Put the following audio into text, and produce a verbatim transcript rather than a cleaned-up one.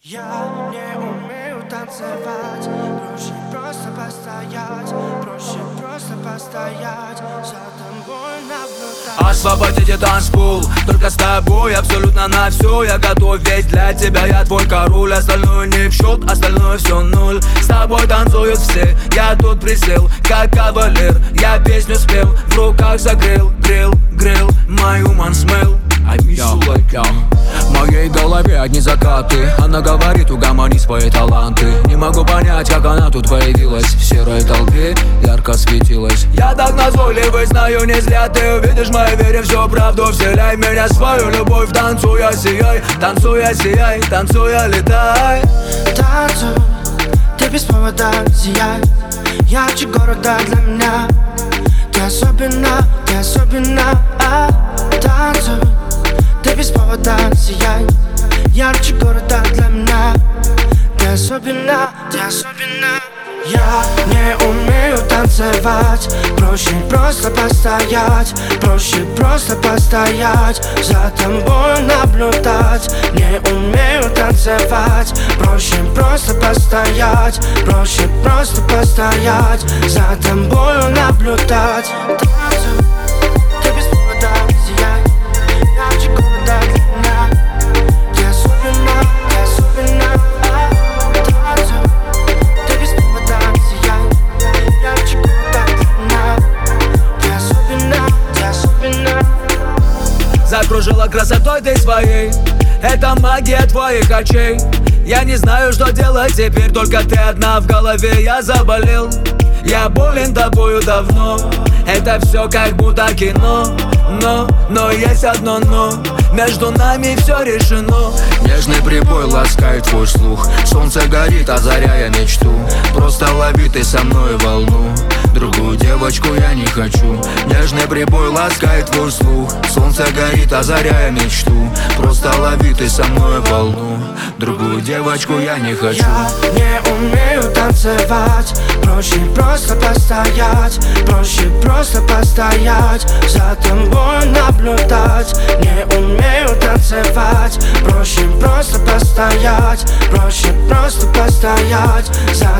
Я не умею танцевать, проще просто постоять, проще просто постоять, за тобой наблюдать. Освободите танцпул, только с тобой абсолютно на все. Я готов, ведь для тебя я твой король. Остальное не в счет, остальное все ноль. С тобой танцуют все, я тут присел, как кавалер. Я песню спел, в руках загрел, грел, грел, my woman smell. I miss you like you. В моей голове одни закаты. Она говорит, угомони свои таланты. Не могу понять, как она тут появилась. В серой толпе ярко светилась. Я так назойливый, знаю, не зря ты увидишь в моей вере всю правду. Вселяй в меня свою любовь, танцуя, сияй, танцуя, сияй, танцуя, летай. Танцуй, ты без повода сияй, ярче города для меня. Ты особенно, ты особенно, а, танцуй, ты без повода сияй, ярче города для меня. Ты особенно, ты особенно. Я не умею танцевать, проще просто постоять, проще просто постоять, за тобой наблюдать. Не умею танцевать, проще просто постоять, проще просто постоять, за тобой наблюдать. Танцуй, ты без повода сияй, ярче города для меня. Ты особенно, ты особенно, танцуй, ты без повода сияй, ярче города для меня. Ты особенно, ты особенно. Закружила красотой ты своей, это магия твоих очей. Я не знаю, что делать теперь, только ты одна в голове. Я заболел, я болен тобою давно. Это все как будто кино, но, но есть одно но. Между нами все решено. Нежный прибой ласкает твой слух, солнце горит, озаряя мечту. Просто лови ты со мной волну, другую девочку я не хочу. Нежный прибой ласкает твой слух, солнце горит, озаряя мечту. Просто лови ты со мной волну, другую девочку я не хочу. Я не умею танцевать, проще просто постоять, проще просто постоять, за тобой наблюдать. Не умею танцевать, проще просто постоять, проще просто постоять, за